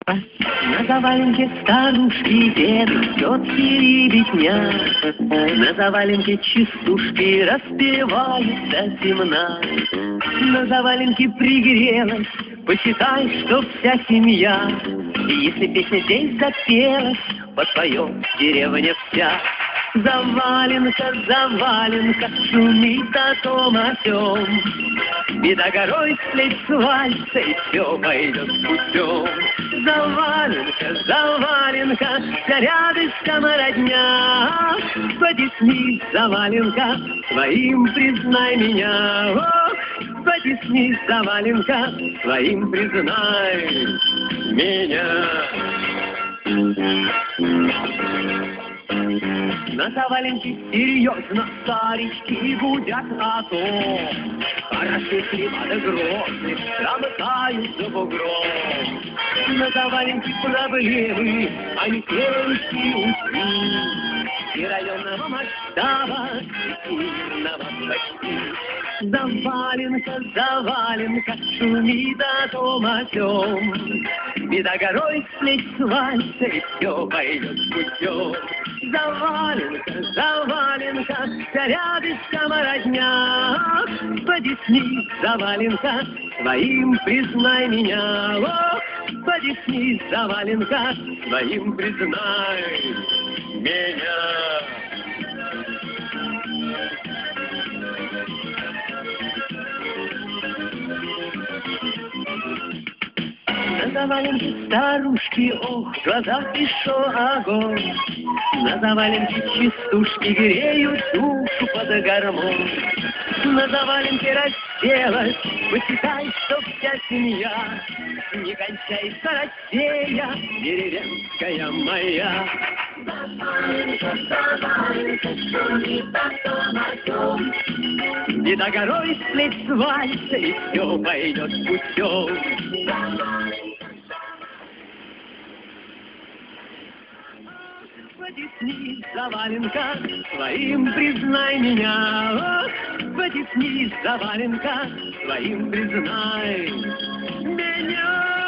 На заваленке старушки, деды, тетки и ребятня. На заваленке частушки распевают до темна. На заваленке пригрелась, посчитай, что вся семья. И если песня здесь запелась, подпоет деревня вся. Заваленка, заваленка, шумит о том о сём. Беда горой с плеч свалится, и все пойдет путем. Заваленка, заваленка, вся рядышком родня. Потесни, заваленка, своим признай меня. Ох, потесни, заваленка, своим признай меня. На заваленке серьезно старички гудят о том. Хороши хлеба да грозы, промыкают за бугром. На заваленке проблемы, а не клеющие усы. И районного масштаба, и мирного почти. Заваленка, заваленка, шумит о том о сём. Беда горой с плеч свалится, и все пойдет путем. Заваленка, заваленка, вся рядышком родня. Потесни, заваленка, своим признай меня. Ох, потесни, заваленка, своим признай меня. На заваленке старушки, ох, в глазах еще огонь. На заваленке частушки греют душу под гармон. На заваленке расселась, посчитай, что вся семья. Не кончается Россия, деревенская моя. Заваленка, заваленка, шумит о том о сём. Беда горой с плеч свалится, и все пойдет путем. Потесни, заваленка, своим признай меня. Ох, потесни, заваленка, своим признай меня.